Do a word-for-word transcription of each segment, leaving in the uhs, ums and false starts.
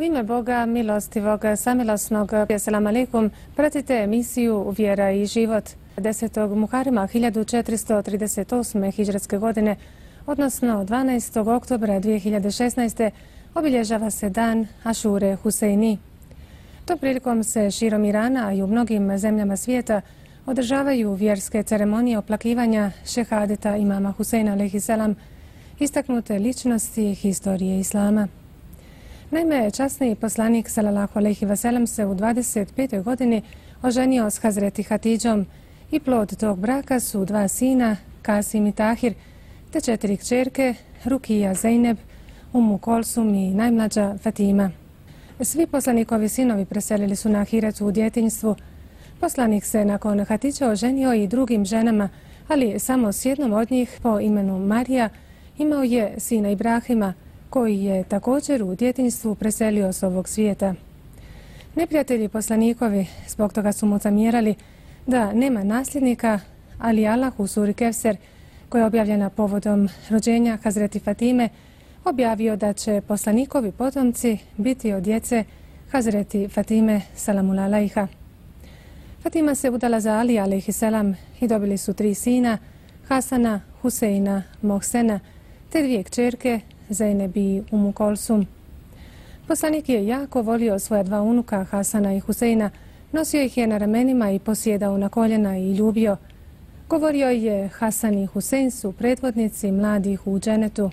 U ime Boga, milostivog, samilosnog, selam alejkum, pratite emisiju Vjera i život. desetog Muharema hiljadu četiristo trideset osme. hidžretske godine, odnosno dvanaestog oktobra dvije hiljade šesnaeste. obilježava se dan Ašure Huseini. Tom prilikom se širom Irana i u mnogim zemljama svijeta održavaju vjerske ceremonije oplakivanja šehadeta imama Huseina alejhiselam, istaknute ličnosti historije Islama. Naime, časni poslanik sallallahu alejhi ve sellem se u dvadeset petoj godini oženio s Hazreti Hatidžom i plod tog braka su dva sina, Kasim i Tahir, te četiri kćerke, Rukija, Zejneb, Umu Kolsum i najmlađa Fatima. Svi poslanikovi sinovi preselili su na ahiretu u djetinjstvu. Poslanik se nakon Hatidže oženio i drugim ženama, ali samo s jednom od njih po imenu Marija imao je sina Ibrahima, koji je također u djetinjstvu preselio s ovog svijeta. Neprijatelji poslanikovi zbog toga su mu zamjerali da nema nasljednika, ali Allah u suri Kevser, koja je objavljena povodom rođenja Hazreti Fatime, objavio da će poslanikovi potomci biti od djece Hazreti Fatime salamul alejha. Fatima se udala za Ali alejhiselam i dobili su tri sina, Hasana, Huseina, Mohsena, te dvije kćerke, Zejneb i Umu Kolsum. Poslanik je jako volio svoja dva unuka, Hasana i Huseina, nosio ih je na ramenima i posjedao na koljena i ljubio. Govorio je, Hasan i Husein su predvodnici mladih u dženetu.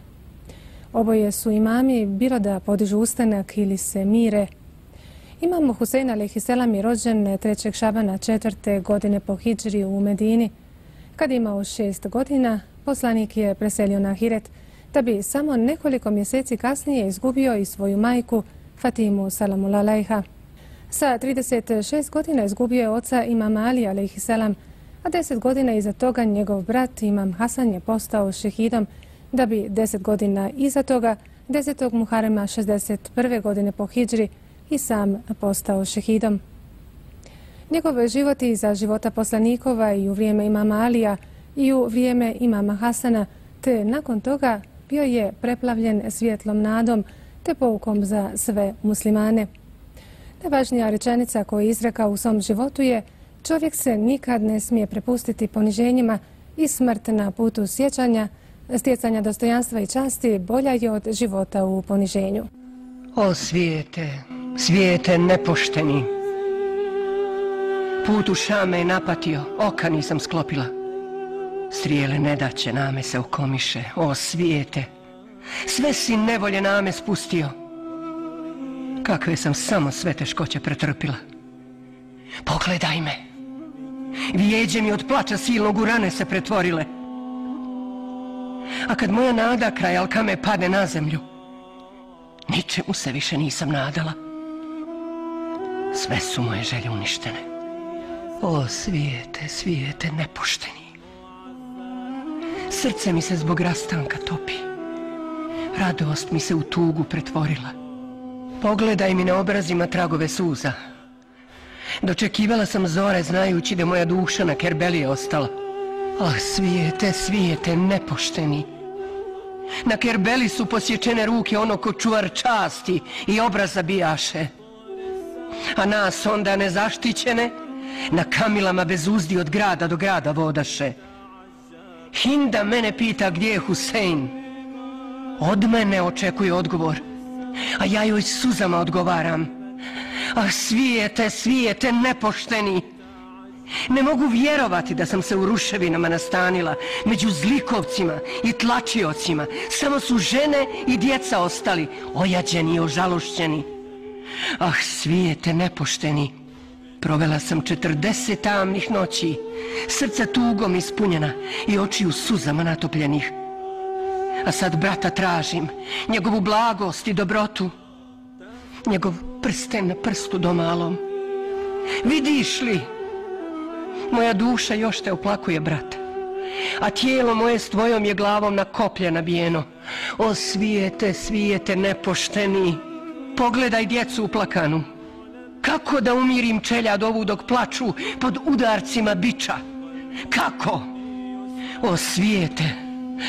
Oboje su imami, bilo da podižu ustanak ili se mire. Imam Husein alejhiselam je rođen trećeg Šabana četvrte godine po hidžri u Medini. Kad je imao šest godina, poslanik je preselio na ahiret, da bi samo nekoliko mjeseci kasnije izgubio i svoju majku, Fatimu salamul alejha. Sa trideset šest godina izgubio je oca imama Ali alejhiselam, a deset godina iza toga njegov brat imam Hasan je postao šehidom, da bi deset godina iza toga, desetog Muharema šezdeset prve godine po hidžri, i sam postao šehidom. Njegov život i za života poslanikova i u vrijeme imama Alija i u vrijeme imama Hasana, te nakon toga bio je preplavljen svjetlom nadom te poukom za sve muslimane. Najvažnija rečenica koju je izrekao u svom životu je: čovjek se nikad ne smije prepustiti poniženjima i smrt na putu sjećanja, stjecanja dostojanstva i časti bolja je od života u poniženju. O svijete, svijete nepošteni, put u Šam me je napatio, oka nisam sklopila. Strijele nedaće name se okomiše, o svijete, sve si nevolje name spustio. Kakve sam samo sve teškoće pretrpila. Pogledaj me, vijeđe mi od plača silnog u rane se pretvorile. A kad moja nada kraj Alkame padne na zemlju, ničemu se više nisam nadala. Sve su moje želje uništene. O svijete, svijete nepošteni. Srce mi se zbog rastanka topi. Radost mi se u tugu pretvorila. Pogledaj mi na obrazima tragove suza. Dočekivala sam zore znajući da moja duša na Kerbeli je ostala. Ah, svijete, svijete nepošteni. Na Kerbeli su posječene ruke onog ko čuvar časti i obraza bijaše. A nas onda nezaštićene na kamilama bez uzdi od grada do grada vodaše. Hinda mene pita gdje je Husein. Od mene očekuje odgovor, a ja joj suzama odgovaram. Ah, svijete, svijete nepošteni. Ne mogu vjerovati da sam se u ruševinama nastanila, među zlikovcima i tlačiocima. Samo su žene i djeca ostali, ojađeni i ožalošćeni. Ah, svijete nepošteni. Provela sam četrdeset tamnih noći, srca tugom ispunjena i očiju suzama natopljenih. A sad brata tražim, njegovu blagost i dobrotu, njegov prsten na prstu domalom. Vidiš li, moja duša još te oplakuje, brate, a tijelo moje s tvojom je glavom na koplje nabijeno. O svijete, svijete nepošteni, pogledaj djecu uplakanu. Kako da umirim čeljad ovu dok plaču pod udarcima biča? Kako? O svijete,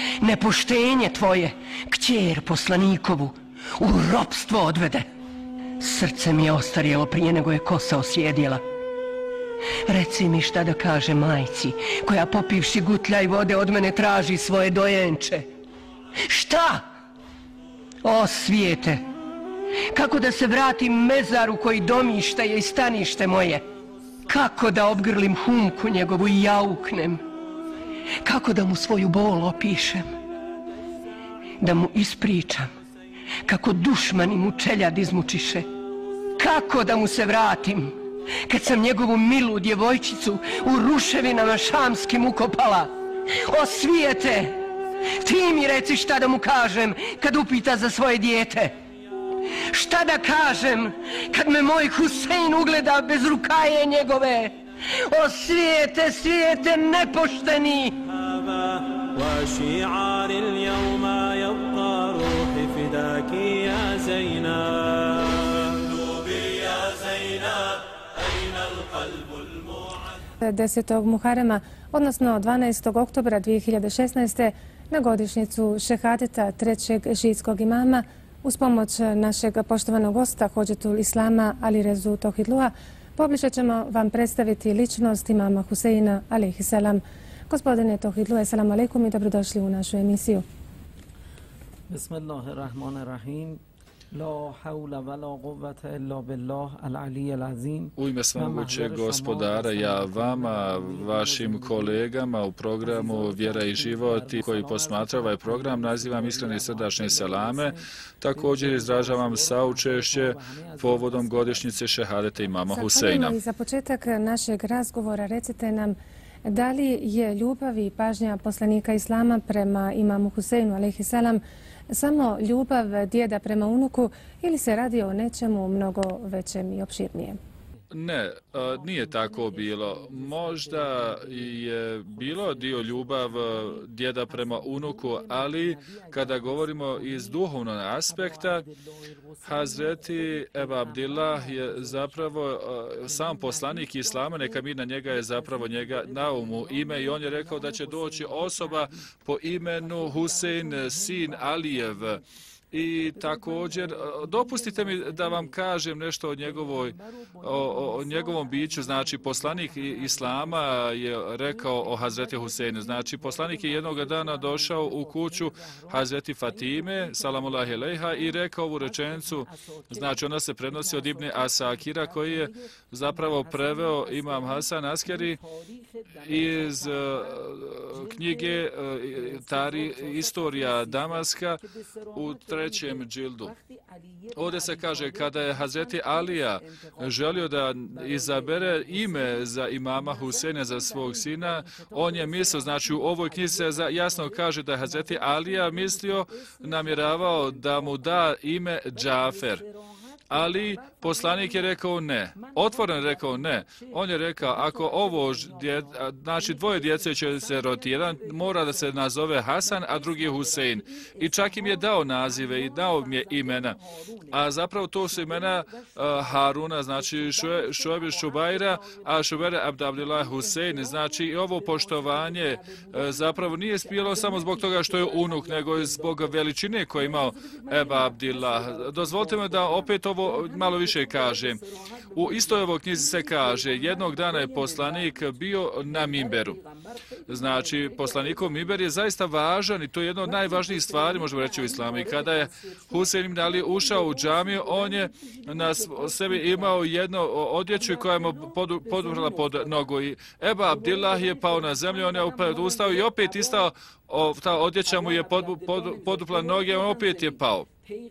nepoštenje tvoje, kćer poslanikovu, u ropstvo odvede. Srce mi je ostarjelo prije nego je kosa osvijedjela. Reci mi šta da kaže majci, koja popivši gutljaj vode od mene traži svoje dojenče. Šta? O svijete! Kako da se vratim mezaru koji domišta je i stanište moje? Kako da obgrlim humku njegovu i jauknem? Kako da mu svoju bol opišem? Da mu ispričam kako dušmani mu čeljad izmučiše? Kako da mu se vratim kad sam njegovu milu djevojčicu u ruševinama šamskim ukopala? O svijete! Ti mi reci šta da mu kažem kad upita za svoje dijete. Šta da kažem kad me moj Husein ugleda bez rukaje njegove? O svijete, svijete nepošteni! desetog Muharema, odnosno dvanaestog oktobra dvije hiljade šesnaeste. na godišnjicu šehadeta trećeg šiitskog imama, uz pomoć našeg poštovanog gosta, Hodžetul Islama Ali Rezu Tohidlua, pobliže ćemo vam predstaviti ličnost imama Huseina, alejhi selam. Gospodine Tohidlua, assalamu alaikum i dobrodošli u našu emisiju. Bismillahirrahmanirrahim. La hawla wa la quwwata illa billah al-ali al-azim. U ime svemogućeg gospodara, ja vama, vašim kolegama u programu Vjera i život koji posmatra ovaj program, nazivam iskrene i srdačne selame. Također izražavam saučešće povodom godišnjice šehadeta imama Huseina. I za početak našeg razgovora recite nam, da li je ljubav i pažnja poslanika Islama prema imamu Huseinu, alejhi selam, samo ljubav djeda prema unuku ili se radi o nečemu mnogo većem i opširnijem? Ne, nije tako bilo. Možda je bilo dio ljubav djeda prema unuku, ali kada govorimo iz duhovnog aspekta, Hazreti Eba Abdillah je zapravo sam poslanik Islama, neka mi na njega je zapravo njega na umu ime i on je rekao da će doći osoba po imenu Husein, sin Alijev. I također, dopustite mi da vam kažem nešto o, njegovoj, o, o njegovom biću. Znači, poslanik Islama je rekao o Hazreti Huseinu. Znači, poslanik je jednog dana došao u kuću Hazreti Fatime, salamullahi alejha, i rekao ovu rečenicu. Znači, ona se prenosi od Ibn Asakira, koji je zapravo preveo Imam Hasan Askeri iz uh, knjige uh, Tari, Istorija Damaska u trećem džildu. Ovdje se kaže, kada je Hazreti Alija želio da izabere ime za imama Huseina, za svog sina, on je mislio, znači u ovoj knjizi se jasno kaže da je Hazreti Alija mislio, namjeravao da mu da ime Džafer. Ali poslanik je rekao ne. Otvoreno rekao ne. On je rekao, ako ovo, dje, znači dvoje djece će se roditi, jedan mora da se nazove Hasan, a drugi Husein. I čak im je dao nazive i dao im je imena. A zapravo to su imena uh, Haruna, znači Šuajb Šubajra, a Šubajra Abd Abdillah Husein. Znači i ovo poštovanje uh, zapravo nije bilo samo zbog toga što je unuk, nego i zbog veličine koju je imao Eba Abdillah. Dozvolite me da opet ovo malo više kažem. U istoj ovoj knjizi se kaže, jednog dana je poslanik bio na mimberu. Znači, poslanikov mimber je zaista važan i to je jedna od najvažnijih stvari, možemo reći u islamu. I kada je Husein ibn Ali ušao u džamiju, on je na sebi imao jedno odjeću koja je mu poduprla pod nogu. I Eba Abdillah je pao na zemlju, on je opet ustao i opet istao, ta odjeća mu je podupla noge, on opet je pao.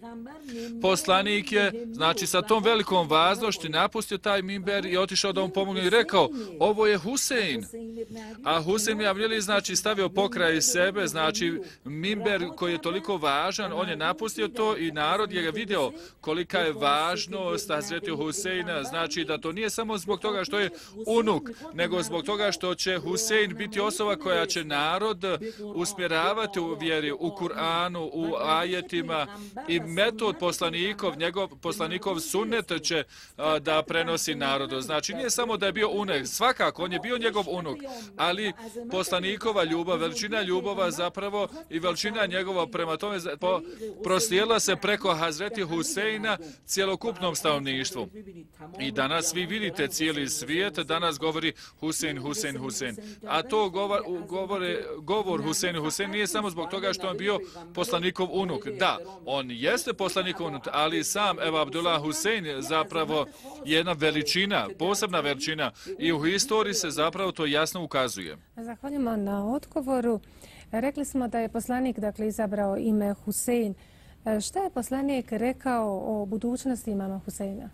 Poslanik je, znači, sa tom velikom važnošću napustio taj mimber i otišao da mu pomogne i rekao, ovo je Husein. A Husein je bili, znači, stavio pokraj sebe, znači, mimber koji je toliko važan, on je napustio to i narod je ga vidio kolika je važnost Hazreti Huseina, znači da to nije samo zbog toga što je unuk, nego zbog toga što će Husein biti osoba koja će narod u usmjeravati u vjeri, u Kur'anu, u ajetima i metod poslanikov, njegov poslanikov sunnet će a, da prenosi narodu. Znači nije samo da je bio unek, svakako on je bio njegov unuk, ali poslanikova ljubav, veličina ljubava zapravo i veličina njegova prema tome po, proslijela se preko Hazreti Huseina cjelokupnom stanovništvu. I danas vi vidite cijeli svijet, danas govori Husein, Husein, Husein. A to govor, govore, govor Husein, Husein nije samo zbog toga što on bio poslanikov unuk. Da, on jeste poslanikov unuk, ali sam Ebu Abdullah Husein zapravo je jedna veličina, posebna veličina i u historiji se zapravo to jasno ukazuje. Zahvaljujemo na odgovoru. Rekli smo da je poslanik dakle, izabrao ime Husein. Šta je poslanik rekao o budućnosti imama Huseina?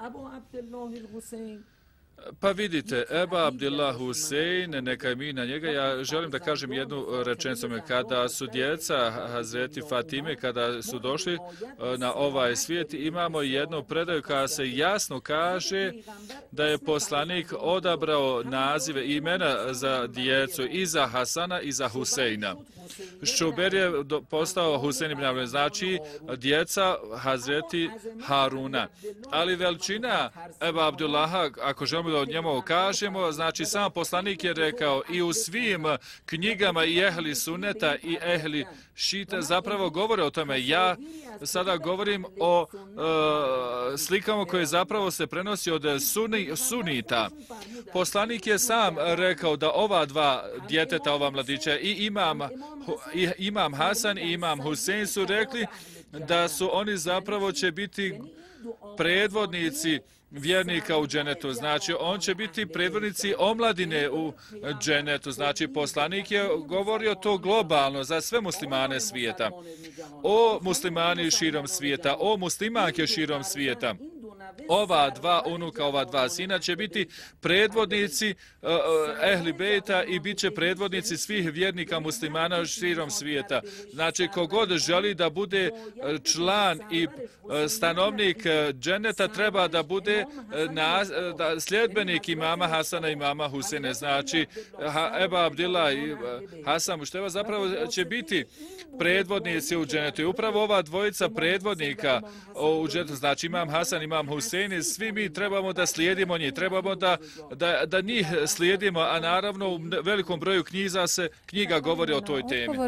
Pa vidite, Eba Abdillah Husein, neka je mi na njega, ja želim da kažem jednu rečenicu. Kada su djeca Hazreti Fatime, kada su došli na ovaj svijet, imamo jednu predaju kada se jasno kaže da je poslanik odabrao nazive imena za djecu i za Hasana i za Huseina. Šuber je postao Husein ibn Abdullah, znači djeca Hazreti Haruna. Ali veličina Eba Abdullaha, ako želimo da od njemu kažemo, znači sam poslanik je rekao i u svim knjigama i ehli suneta i ehli šita zapravo govore o tome. Ja sada govorim o e, slikama koje zapravo se prenosi od suni, sunita. Poslanik je sam rekao da ova dva djeteta, ova mladića i imam, i imam Hasan i imam Husein su rekli da su oni zapravo će biti predvodnici vjernika u dženetu. Znači, on će biti predvodnici omladine u dženetu. Znači, poslanik je govorio to globalno za sve muslimane svijeta. O muslimani širom svijeta, o muslimanke širom svijeta. Ova dva unuka, ova dva sina će biti predvodnici uh, ehli bejta i bit će predvodnici svih vjernika muslimana širom svijeta. Znači, kogod želi da bude član i stanovnik dženeta, treba da bude na, da, sljedbenik imama Hasana i imama Husene. Znači, Eba Abdillah i Hasan Mušteba zapravo će biti predvodnici u dženetu. I upravo ova dvojica predvodnika u dženetu, znači imam Hasan, imam Husein, svi mi trebamo da slijedimo njih, trebamo da, da, da njih slijedimo, a naravno u velikom broju knjiga se knjiga govori o toj temi.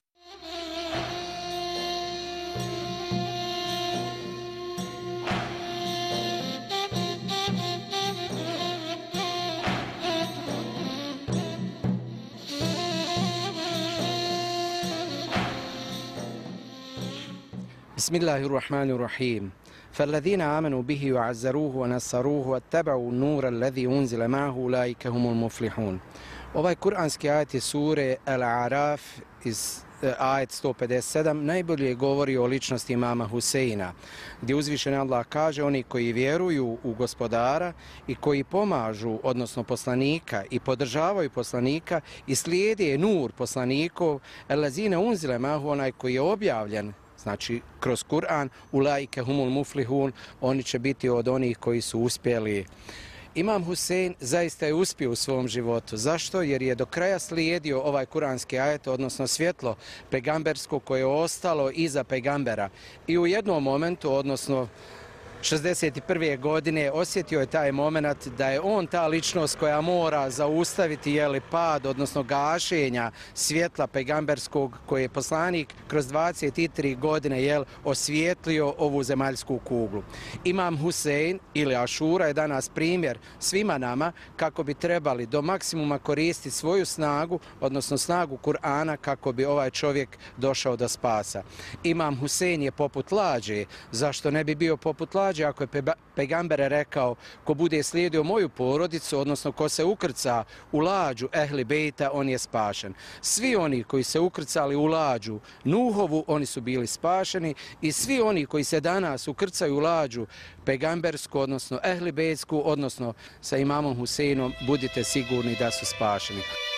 Bismillahirrahmanirrahim. فالذين آمنوا به وعزروه ونصروه واتبعوا النور الذي أنزل معه أولئك هم المفلحون. Ovaj kuranski ajet iz sure Al-Araf iz ajet sto pedeset sedam najbolje govori o ličnosti imama Huseina, gdje uzvišeni Allah kaže oni koji vjeruju u gospodara i koji pomažu, odnosno poslanika i podržavaju poslanika i slijede nur poslanikov, elazine unzile mahu, onaj koji je objavljen, znači kroz Kur'an, ulaike humul muflihun, oni će biti od onih koji su uspjeli. Imam Husein zaista je uspio u svom životu. Zašto? Jer je do kraja slijedio ovaj kuranski ajet, odnosno svjetlo pegambersko koje je ostalo iza pegambera. I u jednom momentu, odnosno šezdeset prve godine, osjetio je taj moment da je on ta ličnost koja mora zaustaviti jeli, pad, odnosno gašenja svjetla pegamberskog koje je poslanik kroz dvadeset tri godine jel, osvijetlio ovu zemaljsku kuglu. Imam Husein ili Ašura je danas primjer svima nama kako bi trebali do maksimuma koristiti svoju snagu, odnosno snagu Kur'ana kako bi ovaj čovjek došao do spasa. Imam Husein je poput lađe, zašto ne bi bio poput lađe? Ako je pegamber rekao ko bude slijedio moju porodicu, odnosno ko se ukrca u lađu ehli bejta, on je spašen. Svi oni koji se ukrcali u lađu Nuhovu, oni su bili spašeni i svi oni koji se danas ukrcaju u lađu pegambersku, odnosno ehli bejtsku, odnosno sa imamom Huseinom, budite sigurni da su spašeni.